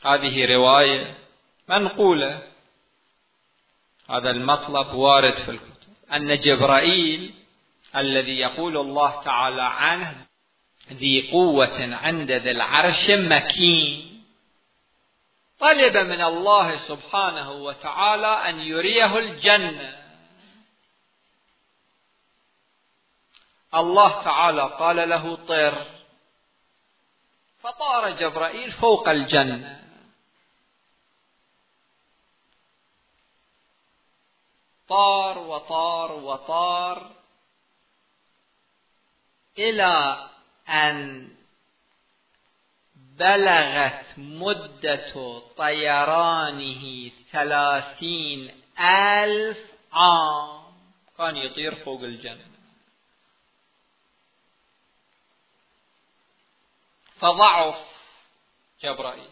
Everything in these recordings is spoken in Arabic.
هذه رواية منقولة، هذا المطلب وارد في الكتب، أن جبرائيل الذي يقول الله تعالى عنه ذي قوة عند ذي العرش مكين، طلب من الله سبحانه وتعالى أن يريه الجنة. الله تعالى قال له طر، فطار جبرائيل فوق الجنة، طار وطار وطار إلى أن بلغت مدة طيرانه 30,000 عام، كان يطير فوق الجنة. فضعف جبرائيل،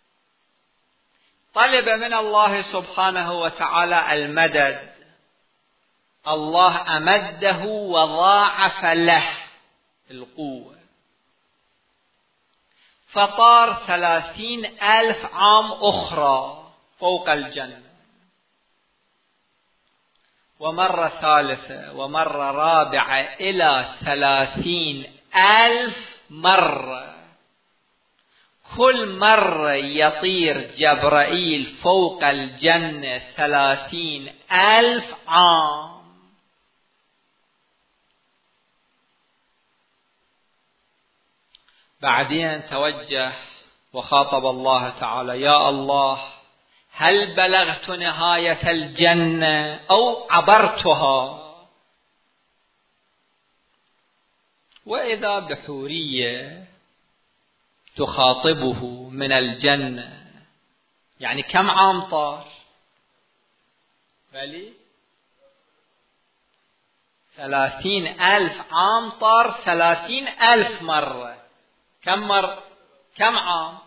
طلب من الله سبحانه وتعالى المدد، الله أمده وضاعف له القوة، فطار 30,000 عام أخرى فوق الجنة، ومرة ثالثة ومرة رابعة إلى 30,000 مرة. كل مرة يطير جبرائيل فوق الجنة 30,000 عام. بعدين توجه وخاطب الله تعالى: يا الله، هل بلغت نهاية الجنة أو عبرتها؟ وإذا بحورية تخاطبه من الجنة، يعني كم عام طار؟ بلي 30,000 عام، طار 30,000 مرة. كم مرة؟ كم عام؟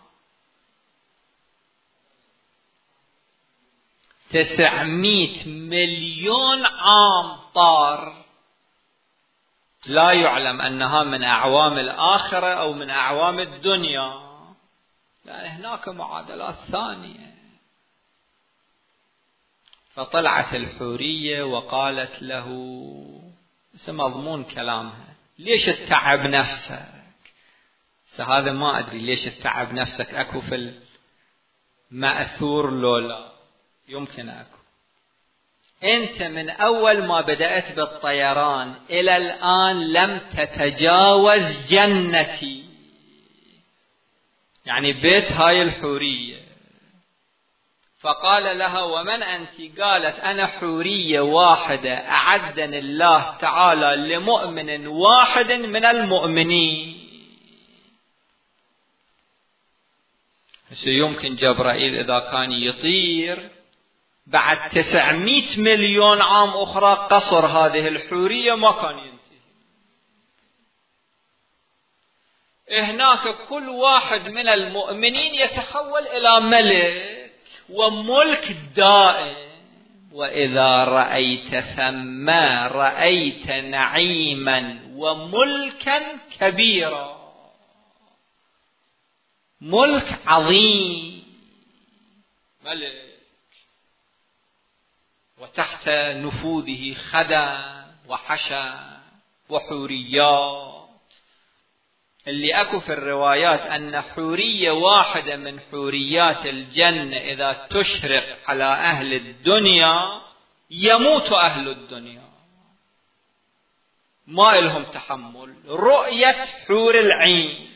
900 مليون عام طار. لا يعلم أنها من أعوام الآخرة أو من أعوام الدنيا، لأن هناك معادلات ثانية. فطلعت الحورية وقالت له، مضمون كلامها: ليش تتعب نفسك؟ هذا ما أدري ليش تتعب نفسك، أكو في المأثور لولا يمكن أكو. أنت من أول ما بدأت بالطيران إلى الآن لم تتجاوز جنتي، يعني بيت هاي الحورية. فقال لها: ومن أنت؟ قالت: أنا حورية واحدة أعدني الله تعالى لمؤمن واحد من المؤمنين. يمكن جبرائيل إذا كان يطير بعد 900 مليون عام أخرى قصر هذه الحورية ما كان ينتهي. هناك كل واحد من المؤمنين يتحول إلى ملك وملك دائم. وإذا رأيت ثم رأيت نعيما وملكا كبيرا، ملك عظيم، ملك، وتحت نفوذه خدم وحشم وحوريات. اللي أكو في الروايات أن حورية واحدة من حوريات الجنة إذا تشرق على أهل الدنيا يموت أهل الدنيا، ما لهم تحمل رؤية حور العين.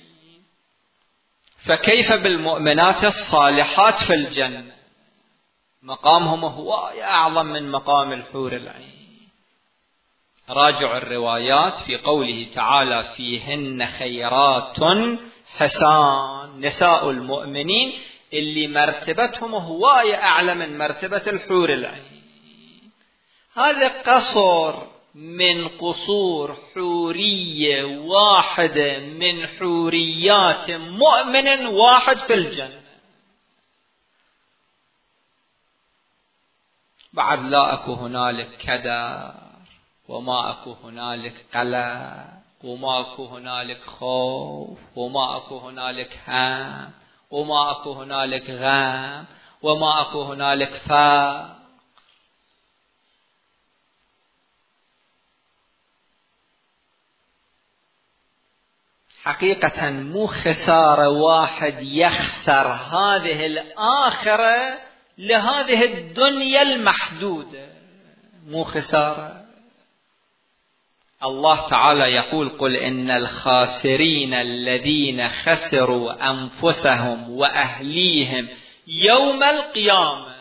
فكيف بالمؤمنات الصالحات في الجنة؟ مقامهم هو أعظم من مقام الحور العين. راجع الروايات في قوله تعالى: فيهن خيرات حسان، نساء المؤمنين اللي مرتبتهم هواية أعلى من مرتبة الحور العين. هذا قصر من قصور حورية واحدة من حوريات مؤمن واحد في الجنة. بعد لا أكو هنالك كدر، وما أكو هنالك قلق، وما أكو هنالك خوف، وما أكو هنالك هم، وما اكو هنالك غم وما اكو هنالك فقر. حقيقة مو خسارة واحد يخسر هذه الآخرة لهذه الدنيا المحدودة، مو خسارة. الله تعالى يقول قل إن الخاسرين الذين خسروا أنفسهم وأهليهم يوم القيامة.